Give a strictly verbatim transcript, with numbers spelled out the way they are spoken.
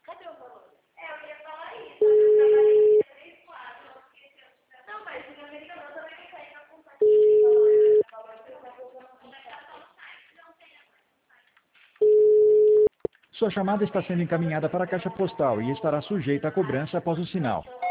Cadê o valor? É, eu ia falar isso. Eu trabalhei em três, quatro. Não, mas o americano também não tem na companhia. Sua chamada está sendo encaminhada para a caixa postal e estará sujeita a cobrança após o sinal.